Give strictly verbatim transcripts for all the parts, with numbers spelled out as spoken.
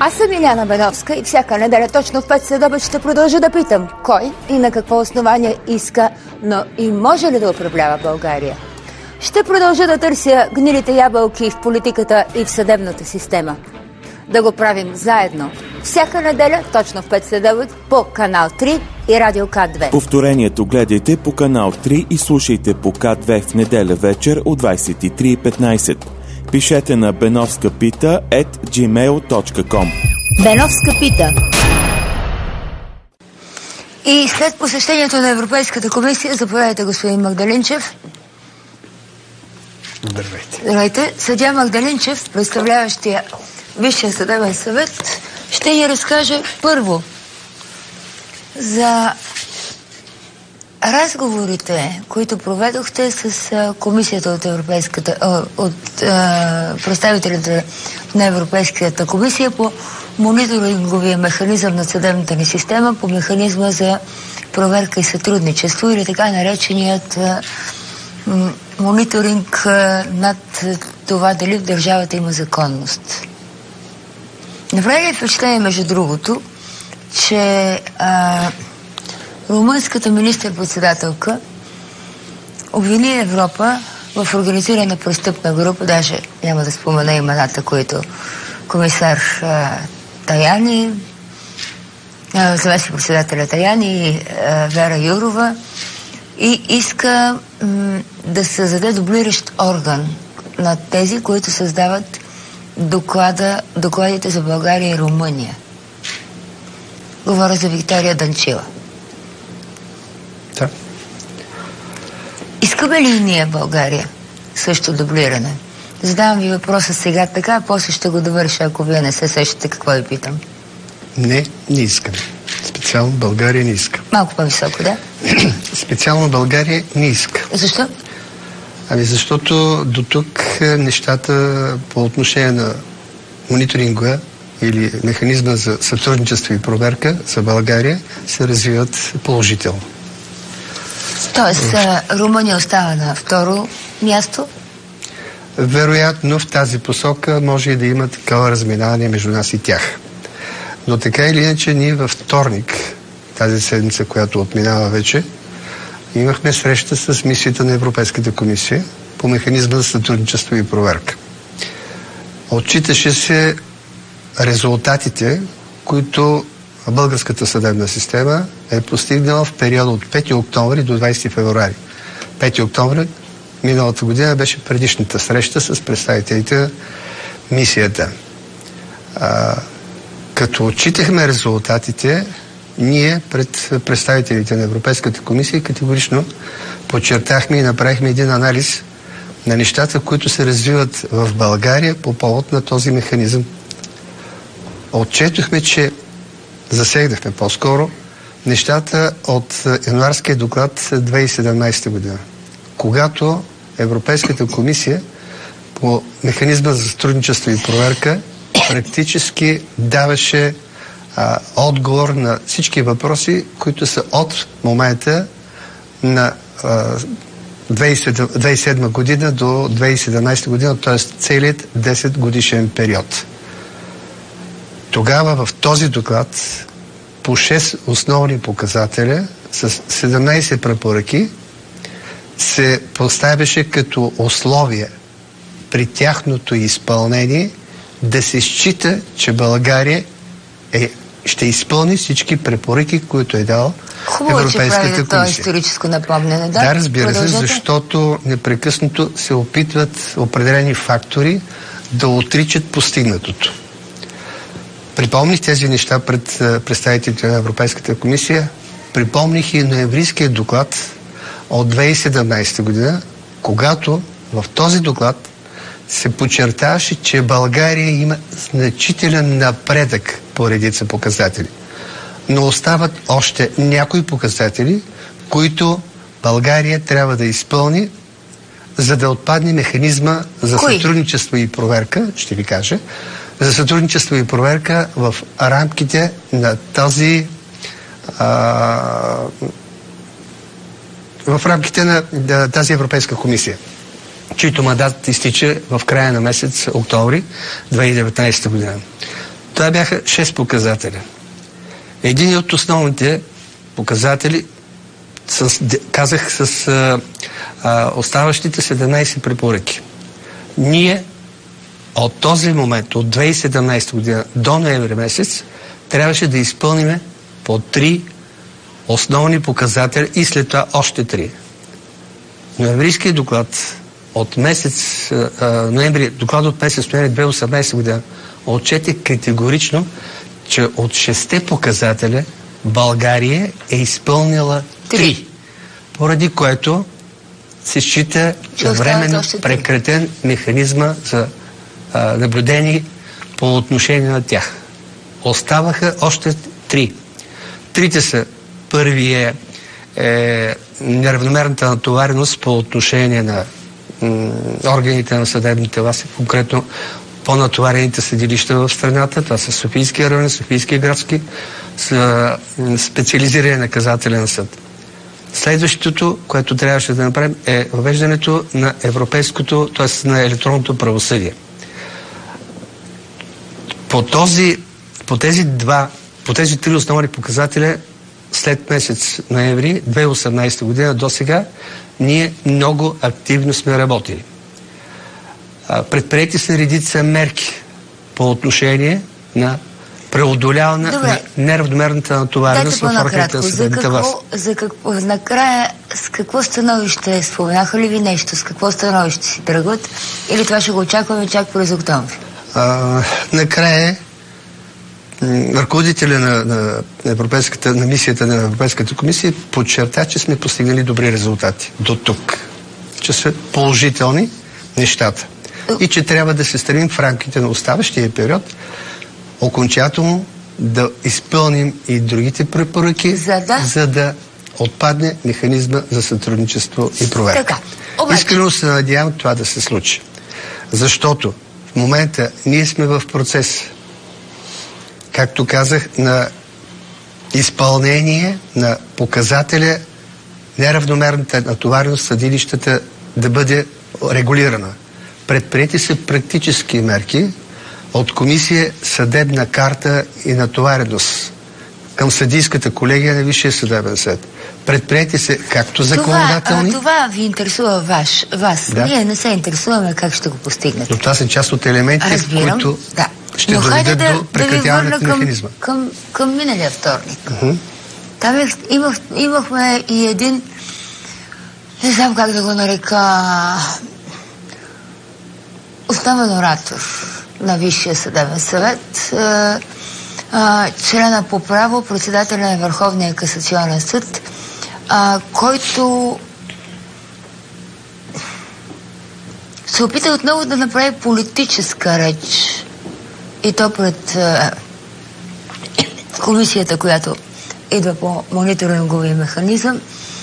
Аз съм Иляна Беновска и всяка неделя точно в пет следобед ще продължа да питам кой и на какво основание иска, но и може ли да управлява България. Ще продължа да търся гнилите ябълки в политиката и в съдебната система. Да го правим заедно. Всяка неделя точно в пет следобед по канал три и Радио К две. Повторението гледайте по канал три и слушайте по К две в неделя вечер от двадесет и три и петнадесет. Пишете на benovskapita ет джимейл точка ком. Беновска пита. И след посещението на Европейската комисия, заповядайте, господин Магдалинчев. Здравейте. Здравейте. Съдия Магдалинчев, представляващия Висшия съдебен съвет, ще ни разкаже първо за разговорите, които проведохте с а, комисията от Европейската, а, от а, представителите на Европейската комисия по мониторинговия механизъм на съдебната ни система, по механизма за проверка и сътрудничество или така нареченият а, м, мониторинг а, над това дали в държавата има законност. Направи ли впечатление, между другото, че а, румънската министър-председателка обвини Европа в организирана престъпна група, даже няма да спомена имената, които комисар а, Таяни, заместник-председателя Таяни и а, Вера Юрова, и иска м, да създаде дублиращ орган на тези, които създават доклада, докладите за България и Румъния. Говоря за Виктория Данчила. Да. Искаме ли ние, България, също дублиране? Задавам ви въпроса сега така, а после ще го довърша, ако вие не се сещате какво ви питам. Не, не искаме. Специално България не иска. Малко по-високо, да? Специално България не иска. Защо? Ами защото до тук нещата по отношение на мониторинга или механизма за сътрудничество и проверка за България се развиват положително. Тоест, Румъния остава на второ място? Вероятно в тази посока може и да има такова разминаване между нас и тях. Но така или иначе ние във вторник, тази седмица, която отминава вече, имахме среща с мисията на Европейската комисия по механизма за сътрудничество и проверка. Отчиташе се резултатите, които българската съдебна система е постигнала в периода от пети октомври до двадесети февруари. пети октомври миналата година беше предишната среща с представителите на мисията. А, като отчитахме резултатите, ние пред представителите на Европейската комисия категорично подчертахме и направихме един анализ на нещата, които се развиват в България по повод на този механизъм. Отчетохме, че засегнахме по-скоро нещата от януарския доклад две хиляди и седемнадесета година, когато Европейската комисия по механизма за сътрудничество и проверка практически даваше а, отговор на всички въпроси, които са от момента на а, две хиляди и седма година до две хиляди и седемнадесета година, т.е. целият десет годишен период. Тогава в този доклад по шест основни показателя с седемнадесет препоръки се поставяше като условие при тяхното изпълнение да се счита, че България е, ще изпълни всички препоръки, които е дал Хубаво, Европейската комисия. Хубаво, че правите това историческо напомняне. Да, да, разбира продължете. се, защото непрекъснато се опитват определени фактори да отричат постигнатото. Припомних тези неща пред представителите на Европейската комисия. Припомних и ноемврийския доклад от две хиляди и седемнадесета година, когато в този доклад се подчертаваше, че България има значителен напредък по редица показатели. Но остават още някои показатели, които България трябва да изпълни, за да отпадне механизма за Кои? сътрудничество и проверка, ще ви кажа, за сътрудничество и проверка в рамките на тази а, в рамките на да, тази Европейска комисия, чийто мандат изтича в края на месец октомври две хиляди и деветнадесета година. Това бяха шест показателя. Един от основните показатели, с, казах, с а, а, оставащите седемнайсет препоръки. Ние от този момент, от две хиляди и седемнайсета година до ноември месец, трябваше да изпълним по три основни показатели и след това още три. Ноемврийският доклад от месец а, ноември, доклад от месец ноември две хиляди и осемнайсета година отчете категорично, че от шесте показателя България е изпълнила три, поради което се счита временно прекратен механизма за а, наблюдение по отношение на тях. Оставаха още три. Трите са: първи е, е неравномерната натовареност по отношение на м, органите на съдебните власти, конкретно по-натоварените съдилища в страната. Това са Софийския район, Софийския градски, с специализиран наказателен съд. Следващото, което трябваше да направим, е въвеждането на европейското, т.е. на електронното правосъдие. По, този, по тези два, по тези три основни показателя, след месец ноември две хиляди и осемнайсета година до сега, ние много активно сме работили. Предприети са редица мерки по отношение на преодоляване на неравномерната натовареност в органите на съдебната власт. За какво, накрая, с какво становище споменаха ли ви нещо? С какво становище си тръгват? Или това ще го очакваме чак през октомври? А, накрая ръководителя на, на, Европейската, на мисията на Европейската комисия подчерта, че сме постигнали добри резултати до тук. Че са положителни нещата. И че трябва да се стремим в рамките на оставащия период окончателно да изпълним и другите препоръки, за да, за да отпадне механизма за сътрудничество и проверка. Така, обаче... Искрено се надявам това да се случи. Защото в момента ние сме в процес, както казах, на изпълнение на показателя неравномерната натовареност съдилищата да бъде регулирана. Предприети са практически мерки от комисия съдебна карта и натовареност към съдийската колегия на Висшия съдебен съд. Предприети се както законодателни... Това, това ви интересува ваш, вас. Да? Ние не се интересуваме как ще го постигнете. Но това са част от елементите, Разбирам, които да. ще доведат да, до прекратяването да на механизма. Към, към, към миналия вторник. Uh-huh. Там имах, имахме и един, не знам как да го нарека, основен оратор на Висшия съдебен съвет, а, а, члена по право, председателя на Върховния касационен съд, а, който се опита отново да направи политическа реч, и то пред а, комисията, която идва по мониторинговия механизъм.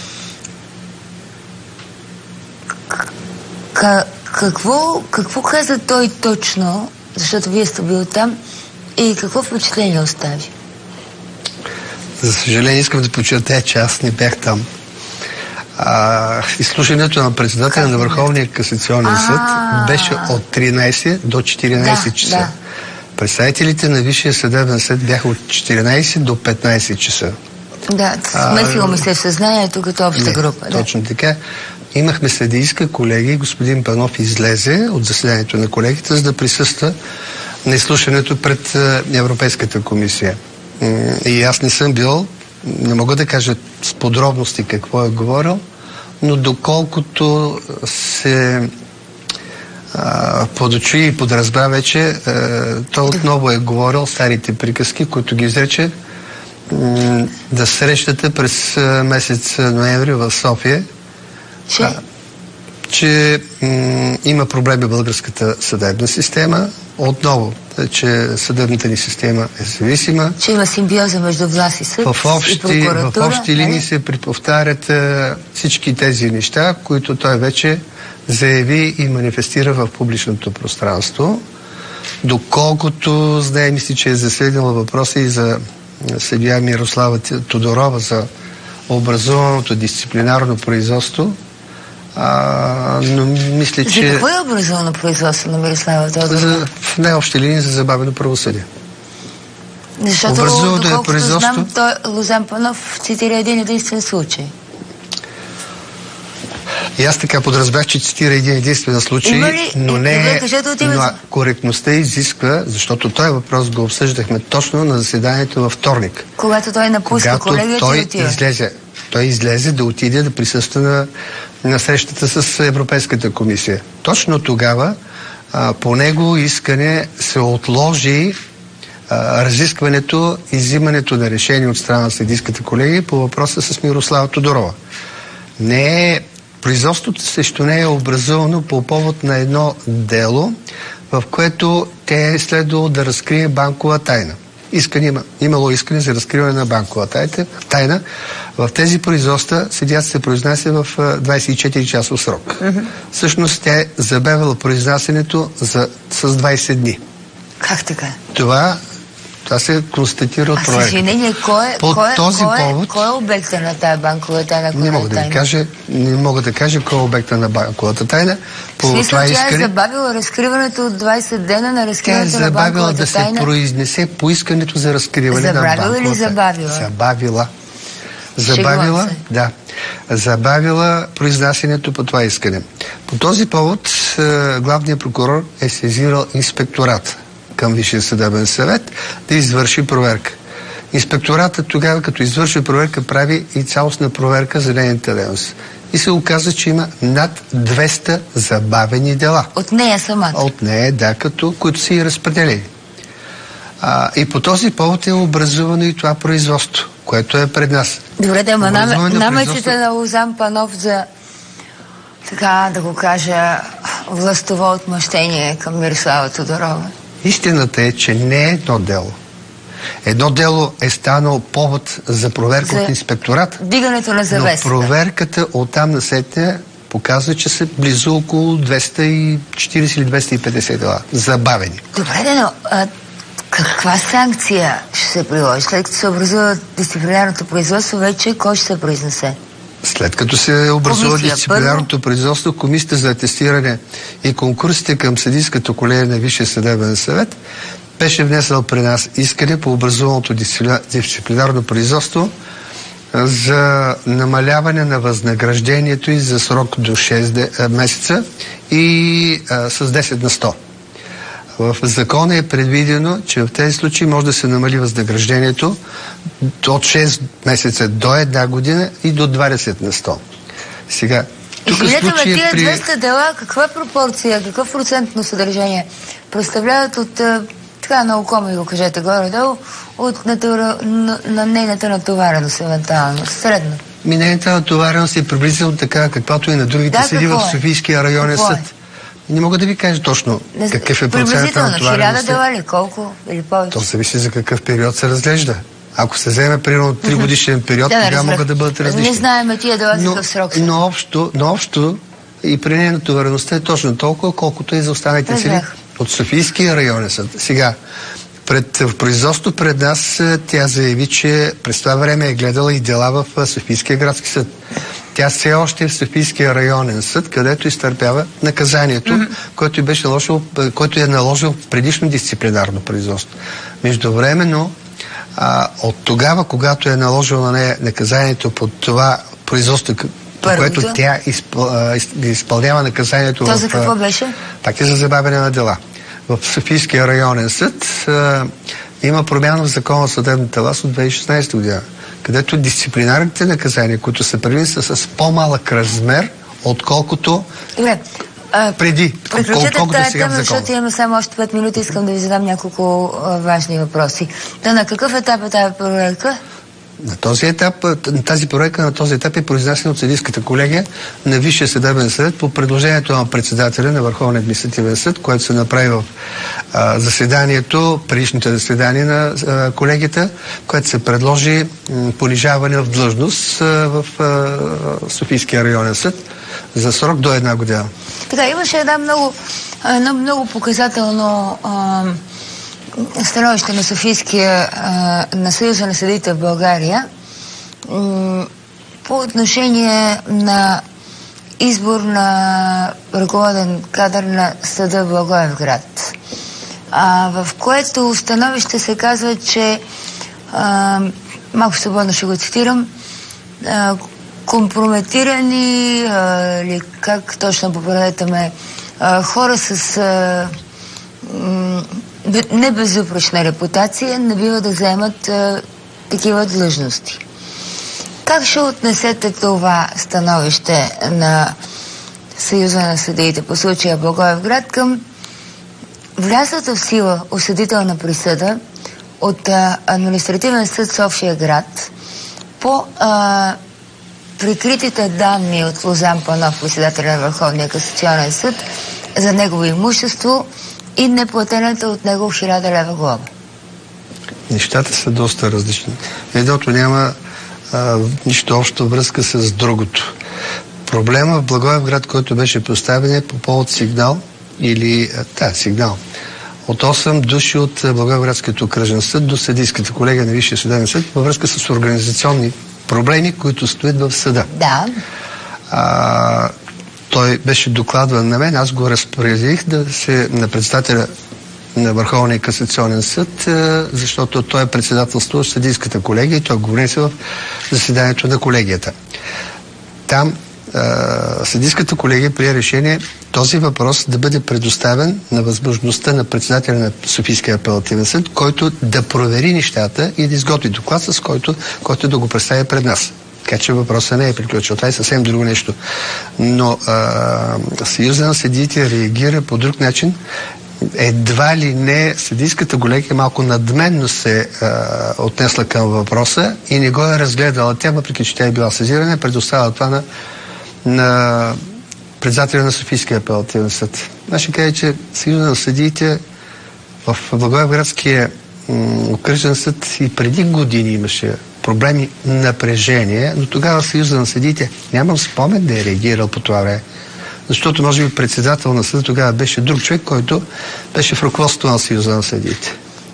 К- какво, какво каза той точно, защото вие сте бил там, и какво впечатление остави? За съжаление, искам да подчертая, че аз не бях там. А, изслушването на председателя как на Върховния касационен съд беше от тринайсет до четиринайсет часа. Да. Представителите на Висшия съдебен съд бяха от четиринайсет до петнайсет часа. Да, смесило ми се в съзнанието като обща не, група. Да. Точно така. Имахме съдийска колегия, господин Панов излезе от заседанието на колегите, за да присъства на изслушването пред Европейската комисия. И аз не съм бил, не мога да кажа с подробности какво е говорил, но доколкото се а, подочуи и подразбра вече, а, той отново е говорил старите приказки, които ги изрече м- да срещате през а, месец ноември в София, че, а, че м- има проблеми в българската съдебна система. Отново, че съдебната ни система е зависима. Че има симбиоза между власт и съд в общи, и прокуратура. В общи линии се приповтарят а, всички тези неща, които той вече заяви и манифестира в публичното пространство. Доколкото, знае, мисля, че е засегнала въпроса и за съдия Мирослава Тодорова за образуваното дисциплинарно производство. А, но мисля, за че... какво е образовано производство на Мирослава Тодорова? За, в най-общи линии за забавено правосъдие. Защото, образува да е доколкото производство... знам, той Лозан Панов цитира един единствен случай. И аз така подразбрах, че цитира един единствен случай, ли, но не е... Но коректността изисква, защото този въпрос го обсъждахме точно на заседанието във вторник. Когато той напуска колегията той и отива. Излезе, той излезе да отиде да присъства на, на срещата с Европейската комисия. Точно тогава а, по него искане се отложи а, разискването и взимането на решение от страна на съдийската колегия по въпроса с Мирослава Тодорова. Не е Производството срещу нея е образувано по повод на едно дело, в което те е следвало да разкрие банкова тайна. Искане, има, имало искане за разкриване на банкова тайна. В тези производства съдията се произнася в двадесет и четири часов срок. Mm-hmm. Всъщност тя е забавила произнасянето за, с двадесет дни. Как така? Това Това се констатира от проекта. Извинение, кой е, По кой, този кой, повод, кой е обекта на тая банкова тайна? Не мога, да ви кажа, не мога да кажа кой е обекта на банковата тайна. По смисъл, това тя искане, е забавила разкриването от двадесет дена на разкриването на банковата да тайна. Тя е забавила да се произнесе по искането за разкриване забравила на банковата или забавила? Забавила. Забавила, да. Забавила произнасянето по това искане. По този повод главният прокурор е сезирал инспектората към Висшия съдебен съвет да извърши проверка. Инспекторатът тогава, като извърши проверка, прави и цялостна проверка за нейната дейност. И се оказа, че има над двеста забавени дела. От нея самата? От нея, да, като, които са и разпределени. А, и по този повод е образувано и това производство, което е пред нас. Добре, да, ама намеците производство... на Лозан Панов за, така да го кажа, властово отмъщение към Мирослава Тодорова. Истината е, че не е едно дело. Едно дело е станало повод за проверка за от инспектората. Дигането на завесата. Но проверката оттам насетне показва, че са близо около двеста и четиридесет или двеста и петдесет дела. Забавени. Добре, но а, каква санкция ще се приложи? След като се образува дисциплинарното производство, вече кой ще се произнесе? След като се образува Комисия, дисциплинарното първо... производство, Комисията за атестиране и конкурсите към съдийската колегия на Висшия съдебен съвет беше внесъл при нас искане по образуваното дисциплинарно производство за намаляване на възнаграждението и за срок до шест месеца и а, с десет на сто. В закона е предвидено, че в тези случаи може да се намали възнаграждението от шест месеца до една година и до двадесет на сто. Сега, тук Извинете, тия при... двеста дела, каква пропорция, какъв процентно съдържание представляват от, така на око ми го кажете горе-долу, от натура, на, на нейната натовареност, евентуално, средно? Ми нейната натовареност е приблизително така, каквато и на другите да, съди в Софийския районен съд. Е? Не мога да ви кажа точно не, какъв е процентът на натовареност. Хиляда дела ли? Колко? Или повече? То зависи за какъв период се разглежда. Ако се вземе примерно три годишен период, да, тогава могат да бъдат различни. Не знаем тия дела за какъв срок са. Но общо, но общо и при нея натовареността е точно толкова, колкото и за останалите съди от Софийския районен съд. Сега, пред, в производство пред нас тя заяви, че през това време е гледала и дела в Софийския градски съд. Тя все още е в Софийския районен съд, където изтърпява наказанието, mm-hmm. което, беше наложил, което е наложил в предишно дисциплинарно производство. Междувременно, а, от тогава, когато е наложил на нея наказанието под това производство, по което тя изпъл, а, изпълнява наказанието... То в, за какво беше? Пак е за забавяне на дела. В Софийския районен съд а, има промяна в закона за съдебната власт от две хиляди и шестнадесета година, където дисциплинарните наказания, които са предвидени, са с по-малък размер, отколкото Добре. А, преди. Приключете тази тема, защото имаме само още пет минути. Искам да ви задам няколко а, важни въпроси. Та на какъв етап е тази проверка? На този етап, на тази проверка на този етап е произнесена от съдийската колегия на Висшия съдебен съвет по предложението на председателя на Върховния административен съд, което се направи в а, заседанието, предишните заседания на а, колегията, което се предложи м, понижаване в длъжност а, в а, Софийския районен съд за срок до една година. Така, имаше една много, едно много показателно а, становище на Софийския, а, на Съюза на съдиите в България м, по отношение на избор на ръководен кадър на съда в Благоевград, а, в което становище се казва, че а, малко свободно ще го цитирам, а, компрометирани, а, или как точно поправете ме, а, хора с а, м, небезупречна репутация не бива да вземат а, такива длъжности. Как ще отнесете това становище на Съюза на съдиите по случая Благоевград към влязлата в сила осъдителна присъда от а, административен съд София град по а, прикритите данни от Лозан Панов, председателя на Върховния касационен съд, за негово имущество и неплатената от него хиляда лева глоба? Нещата са доста различни. Едното няма а, нищо общо връзка с другото. Проблема в Благоевград, който беше поставен, е по повод сигнал или, да, сигнал от осем души от Благоевградския окръжен съд до съдийската колегия на Висшия съдебен съд във връзка с организационни проблеми, които стоят в съда. Да. А, той беше докладван на мен, аз го разпоредих да се на председателя на Върховния касационен съд, защото той е председателство в съдийската колегия и той го внесе в заседанието на колегията. Там съдийската колегия прие решение този въпрос да бъде предоставен на възможността на председателя на Софийския апелативен съд, който да провери нещата и да изготви доклад, с който, който да го представи пред нас. Така че въпросът не е приключил. Това е съвсем друго нещо. Но а, Съюза на съдиите реагира по друг начин. Едва ли не съдийската колегия малко надменно се а, отнесла към въпроса и не го е разгледала. Тя, въпреки че тя е била сезирана, предоставила това на на председателя на Софийския апелативен съд. Аз ще кажа, че Съюза на съдиите в Благоевградския окръжен съд и преди години имаше проблеми, напрежение, но тогава Съюза на съдиите нямам спомен да е реагирал по това време. Защото може би председател на съда тогава беше друг човек, който беше в ръководството на Съюза на съдиите.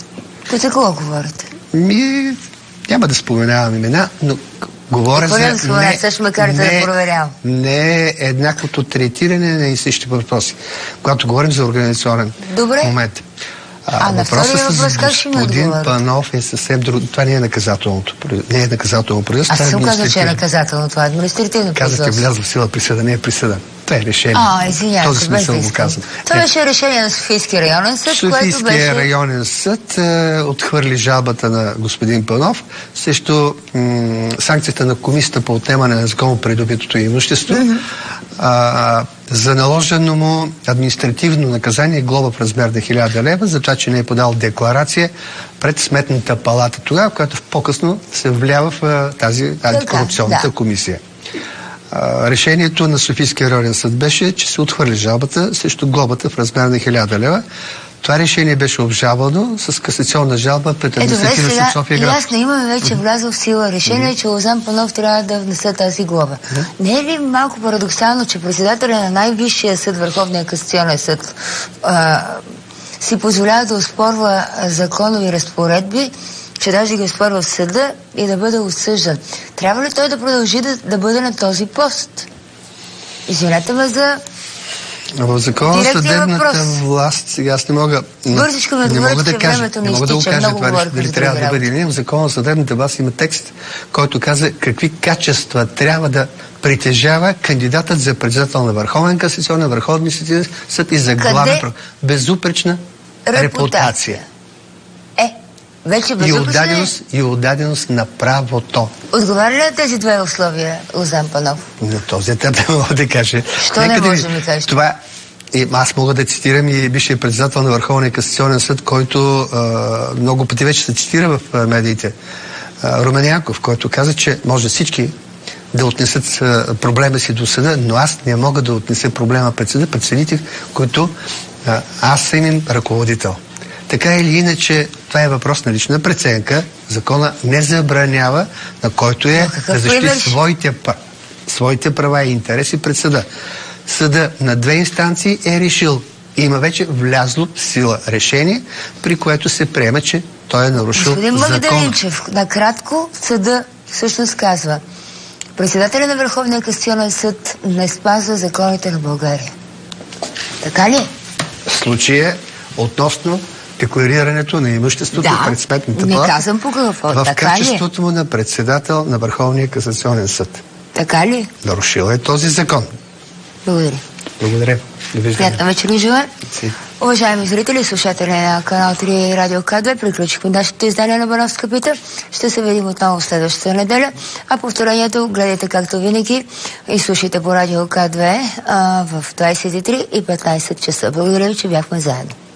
За кого говорите? Ми, няма да споменавам имена, но говоря за... Да споменам, не, също ме карате да проверявам. Не е еднаквото третиране на и същи въпроси, когато говорим за организационен Добре. момент. А, а на втория въпрос как ще ми господин Панов е съвсем друго. Това не е наказателното. Не е наказателно производство. Аз съм казал, че е наказателно. Това е административно производство. Казахте, влязва в сила присъда, не е присъда. Това е решение. А, извинявайте, този смисъл го казвам. Това беше решение на Софийския районен съд, Софийския което беше... районен съд е, отхвърли жалбата на господин Панов срещу м- санкцията на комисията по отнемане на законно придобитото имущество. Mm-hmm. А, за наложено му административно наказание глоба в размер на хиляда лева за това, че не е подал декларация пред Сметната палата тогава, която по-късно се влява в а, тази антикорупционната да. комисия. А, решението на Софийския районен съд беше, че се отхвърли жалбата срещу глобата в размер на хиляда лева. Това решение беше обжалвано с касационна жалба пред административен съд София град. Ясно, имаме вече влязъл в сила решение, че Лозан Панов трябва да внесе тази глоба. Да. Не е ли малко парадоксално, че председателя на най-висшия съд, Върховния касационен съд, а, си позволява да оспорва законови разпоредби, че даже ги оспорва в съда и да бъде осъждан? Трябва ли той да продължи да, да бъде на този пост? Извинете ме за... В закона за съдебната власт, сега аз не мога... Бързичко ме не мога да кажа, не мога да го кажа това нещо, дали трябва да бъде. Не, в закона за съдебната власт има текст, който каза какви качества трябва да притежава кандидатът за председател на Върховен касационен, Върховния съд и за главен прокурор. Безупречна репутация. репутация. Е, вече безупречна... И отдаденост, и отдаденост на правото. Отговаря ли на тези две условия Лозан Панов? На този етап не мога да кажа. Що не може да ми кажеш? Това, и, аз мога да цитирам и бившия председател на Върховния касационен съд, който а, много пъти вече се цитира в а, медиите. А, Румен Янков, който каза, че може всички да отнесат а, проблема си до съда, но аз не мога да отнеса проблема пред съда, пред съдите, които а, аз съм им ръководител. Така или иначе, това е въпрос на лична преценка. Закона не забранява на който е да защити своите, своите права и интереси пред съда. Съда на две инстанции е решил. Има вече влязло в сила решение, при което се приема, че той е нарушил закона. Господин Магдаленчев, накратко съда всъщност казва: председателя на Върховния касационен съд не спазва законите на България. Така ли? Случая относно декларирането на имуществото Да, пред Сметната не палата казвам по какво. в Така ли е? качеството му на председател на Върховния касационен съд. Така ли? Нарушила е този закон. Благодаря. Благодаря. Довиждане. Приятна вечер ви желая. Си. Уважаеми зрители, слушатели на канал три Радио К две, приключихме нашето издание на Бановска пита. Ще се видим отново в следващата неделя. А повторението гледайте както винаги и слушайте по Радио К две а, в двайсет и три и петнайсет часа. Благодаря ви, че бяхме заедно.